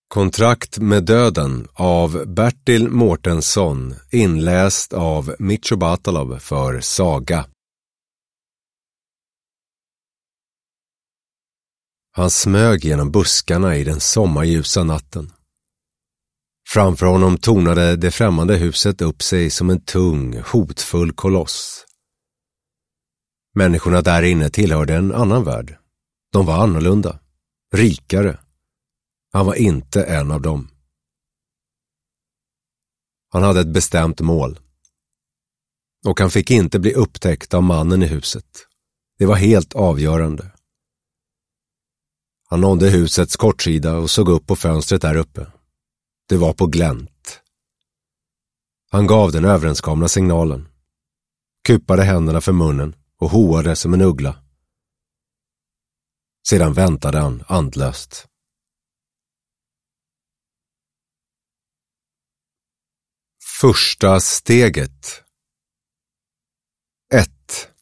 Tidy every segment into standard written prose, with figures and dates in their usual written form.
Kontrakt med döden av Bertil Mårtensson, inläst av Micho Batalov för Saga. Han smög genom buskarna i den sommarljusa natten. Framför honom tornade det främmande huset upp sig som en tung, hotfull koloss. Människorna där inne tillhörde en annan värld. De var annorlunda, rikare. Han var inte en av dem. Han hade ett bestämt mål. Och han fick inte bli upptäckt av mannen i huset. Det var helt avgörande. Han nådde husets kortsida och såg upp på fönstret där uppe. Det var på glänt. Han gav den överenskomna signalen. Kupade händerna för munnen och hoade som en uggla. Sedan väntade han andlöst. Första steget. 1.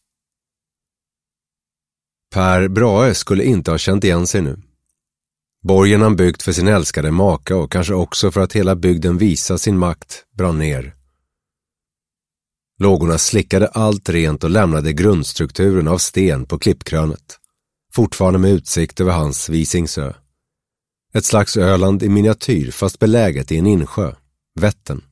Per Brahe skulle inte ha känt igen sig nu. Borgen han byggt för sin älskade maka och kanske också för att hela bygden visa sin makt brann ner. Lågorna slickade allt rent och lämnade grundstrukturen av sten på klippkrönet, fortfarande med utsikt över hans Visingsö. Ett slags Öland i miniatyr fast beläget i en insjö, Vättern.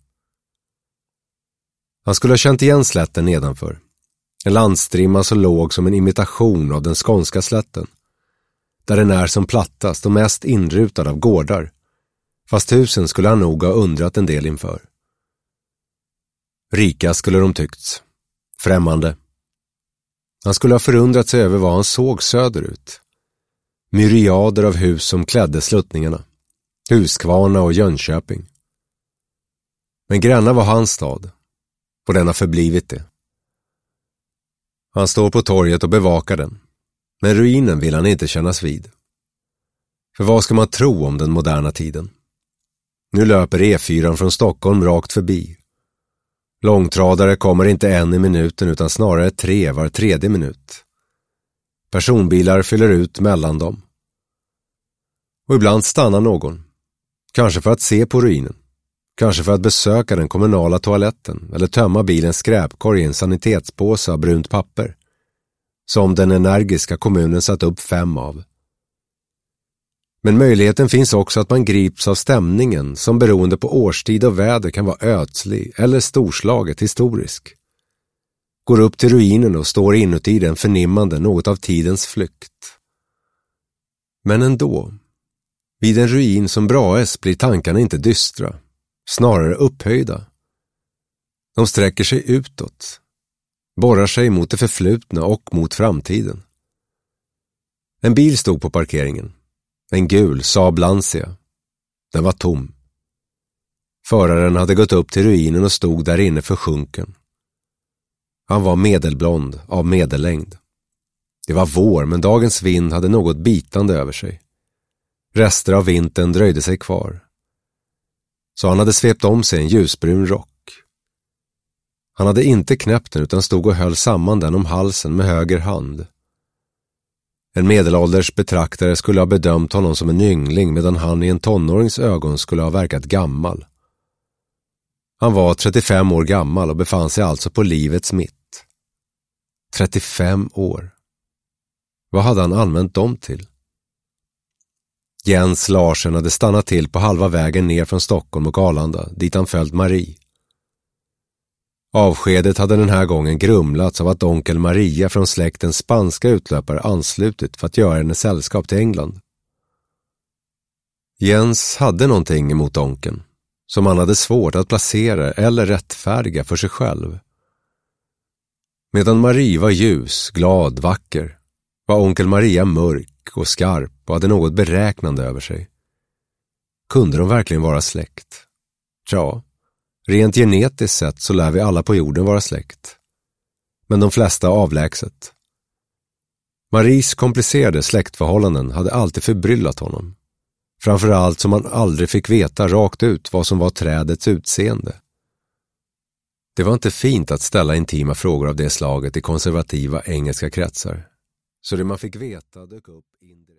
Han skulle ha känt igen slätten nedanför. En landstrimma så låg som en imitation av den skånska slätten, där den är som plattast och mest inrutad av gårdar, fast husen skulle han nog ha undrat en del inför. Rika skulle de tyckts, främmande. Han skulle ha förundrat sig över vad han såg söderut. Myriader av hus som klädde sluttningarna, Huskvarna och Jönköping. Men Gränna var hans stad, och den har förblivit det. Han står på torget och bevakar den, men ruinen vill han inte kännas vid. För vad ska man tro om den moderna tiden? Nu löper E4 från Stockholm rakt förbi. Långtradare kommer inte en i minuten utan snarare 3 var tredje minut. Personbilar fyller ut mellan dem. Och ibland stannar någon. Kanske för att se på ruinen. Kanske för att besöka den kommunala toaletten eller tömma bilens skräpkorg i en sanitetspåse av brunt papper. Som den energiska kommunen satt upp 5 av. Men möjligheten finns också att man grips av stämningen som beroende på årstid och väder kan vara ödslig eller storslaget historisk. Går upp till ruinen och står inuti den förnimmande något av tidens flykt. Men ändå, vid en ruin som Brahes blir tankarna inte dystra, snarare upphöjda. De sträcker sig utåt, borrar sig mot det förflutna och mot framtiden. En bil stod på parkeringen. En gul Saab Lancia. Den var tom. Föraren hade gått upp till ruinen och stod där inne försjunken. Han var medelblond av medellängd. Det var vår, men dagens vind hade något bitande över sig. Rester av vintern dröjde sig kvar. Så han hade svept om sig en ljusbrun rock. Han hade inte knäppt den utan stod och höll samman den om halsen med höger hand. En medelålders betraktare skulle ha bedömt honom som en yngling medan han i en tonårings ögon skulle ha verkat gammal. Han var 35 år gammal och befann sig alltså på livets mitt. 35 år. Vad hade han använt dem till? Jens Larsen hade stannat till på halva vägen ner från Stockholm och Arlanda, dit han följt Marie. Avskedet hade den här gången grumlats av att onkel Maria från släktens spanska utlöpare anslutit för att göra henne sällskap till England. Jens hade någonting emot onkeln, som han hade svårt att placera eller rättfärdiga för sig själv. Medan Marie var ljus, glad, vacker, var onkel Maria mörk och skarp och hade något beräknande över sig. Kunde de verkligen vara släkt? Ja, rent genetiskt sett så lär vi alla på jorden vara släkt. Men de flesta avlägset. Maries komplicerade släktförhållanden hade alltid förbryllat honom. Framförallt som han aldrig fick veta rakt ut vad som var trädets utseende. Det var inte fint att ställa intima frågor av det slaget i konservativa engelska kretsar. Så det man fick veta dök upp in